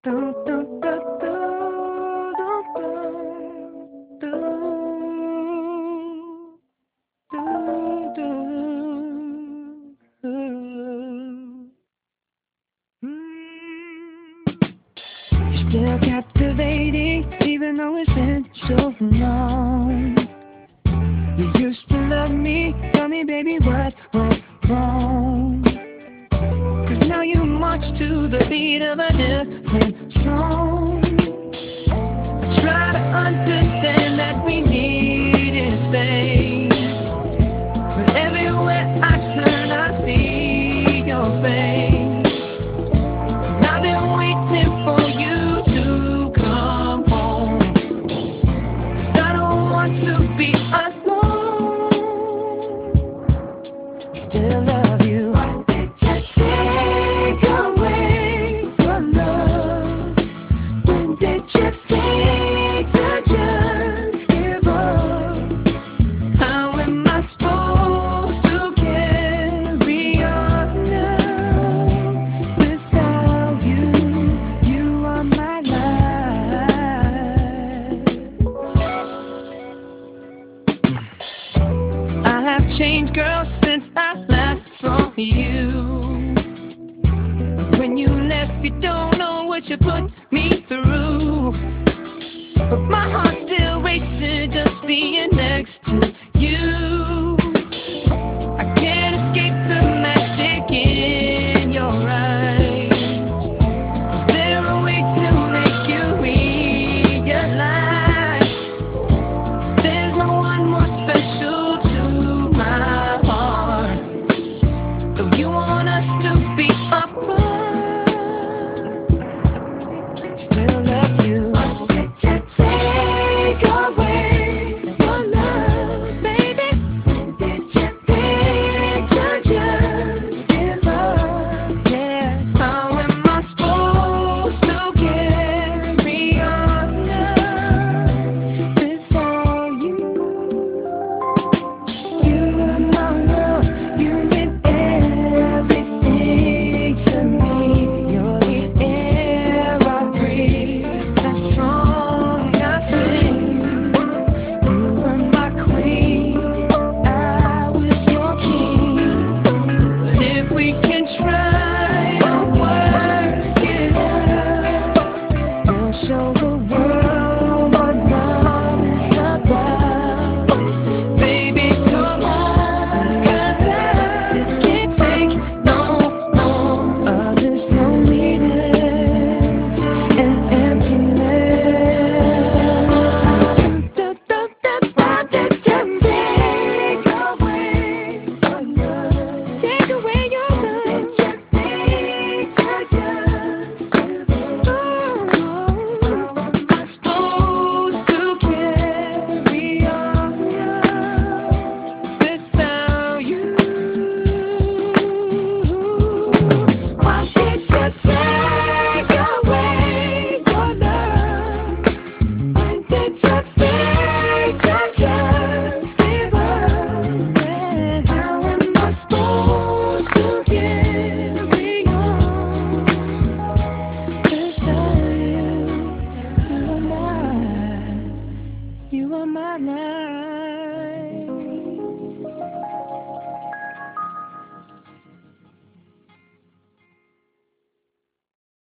Do, do, do, do, do, do, do, do, do. Mm. You're still captivating, even though it's been so long. You used to love me, tell me, baby, what went wrong? 'Cause now you march to the beat of a different song. I try to understand that we needed space, but everywhere I turn I see your face. And I've been waiting for you to come home, 'cause I don't want to be alone. Still love you. What did you take away from love? When did you think to just give up? How am I supposed to carry on now? Without you, you are my life. I have changed, girl, since I last saw you. When you left, you don't know what you put me through. But my heart's still racing just being next to